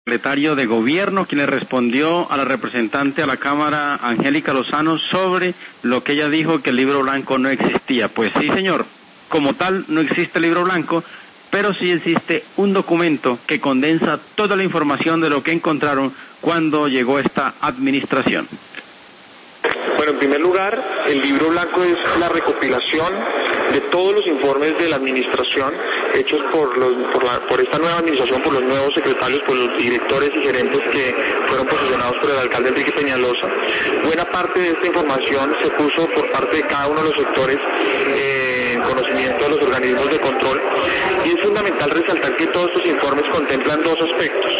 secretario de Gobierno, quien le respondió a la representante a la Cámara, Angélica Lozano, sobre lo que ella dijo, que el libro blanco no existía. Pues sí, señor, como tal no existe el libro blanco, pero sí existe un documento que condensa toda la información de lo que encontraron cuando llegó esta administración. Bueno, en primer lugar, el libro blanco es la recopilación de todos los informes de la administración hechos por esta nueva administración, por los nuevos secretarios, por los directores y gerentes que fueron posicionados por el alcalde Enrique Peñalosa. Buena parte de esta información se puso por parte de cada uno de los sectores en conocimiento de los organismos de control, y es fundamental resaltar que todos estos informes contemplan dos aspectos: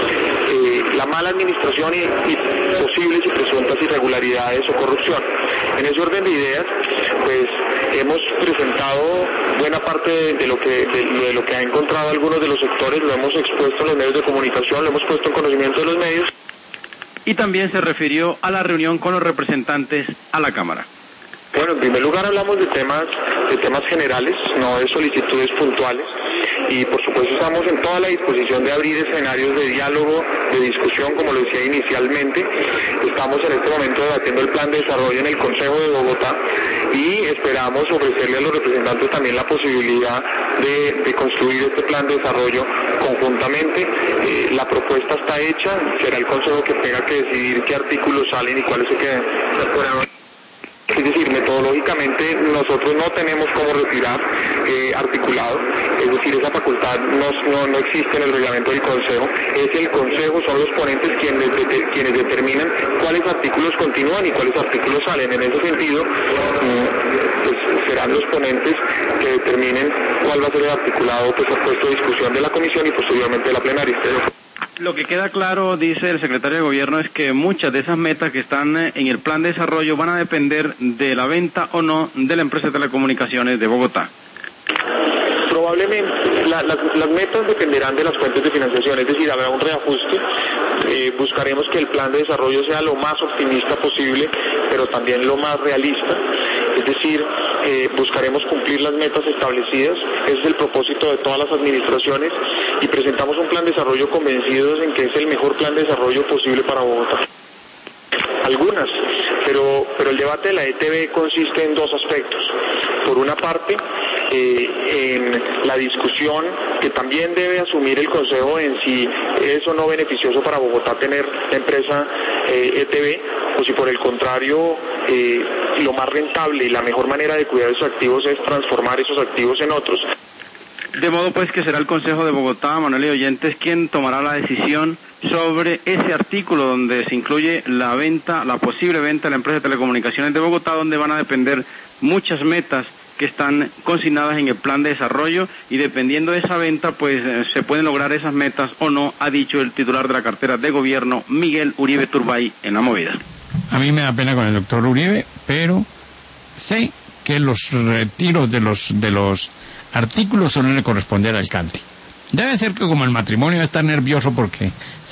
la mala administración y posibles y presuntas irregularidades o corrupción. En ese orden de ideas, pues hemos presentado buena parte de lo que ha encontrado algunos de los sectores, lo hemos expuesto en los medios de comunicación, lo hemos puesto en conocimiento de los medios. Y también se refirió a la reunión con los representantes a la Cámara. Bueno, en primer lugar hablamos de temas generales, no de solicitudes puntuales, y por supuesto estamos en toda la disposición de abrir escenarios de diálogo, de discusión, como lo decía inicialmente. Estamos en este momento debatiendo el plan de desarrollo en el Consejo de Bogotá y esperamos ofrecerle a los representantes también la posibilidad de construir este plan de desarrollo conjuntamente. La propuesta está hecha, será el Consejo que tenga que decidir qué artículos salen y cuáles se quedan por ahora. Es decir, metodológicamente nosotros no tenemos cómo retirar articulado, es decir, esa facultad no existe en el reglamento del Consejo. Es el Consejo, son los ponentes quienes determinan cuáles artículos continúan y cuáles artículos salen. En ese sentido, pues serán los ponentes que determinen cuál va a ser el articulado pues puesto a discusión de la comisión y posteriormente de la plenaria. Lo que queda claro, dice el secretario de Gobierno, es que muchas de esas metas que están en el plan de desarrollo van a depender de la venta o no de la empresa de telecomunicaciones de Bogotá. Probablemente las metas dependerán de las fuentes de financiación, es decir, habrá un reajuste. Buscaremos que el plan de desarrollo sea lo más optimista posible, pero también lo más realista. Es decir, buscaremos cumplir las metas establecidas. Ese es el propósito de todas las administraciones, y presentamos un plan de desarrollo convencidos en que es el mejor plan de desarrollo posible para Bogotá. Algunas, pero el debate de la ETB consiste en dos aspectos. Por una parte, en la discusión que también debe asumir el Consejo en si es o no beneficioso para Bogotá tener la empresa ETB, o si por el contrario lo más rentable y la mejor manera de cuidar esos activos es transformar esos activos en otros. De modo pues que será el Consejo de Bogotá, Manuel y oyentes, quien tomará la decisión sobre ese artículo donde se incluye la posible venta de la empresa de telecomunicaciones de Bogotá, donde van a depender muchas metas que están consignadas en el plan de desarrollo, y dependiendo de esa venta pues se pueden lograr esas metas o no, ha dicho el titular de la cartera de Gobierno, Miguel Uribe Turbay, en La Movida. A mí me da pena con el doctor Uribe, pero sé que los retiros de los artículos suelen corresponder al alcalde. Debe ser que como el matrimonio está nervioso porque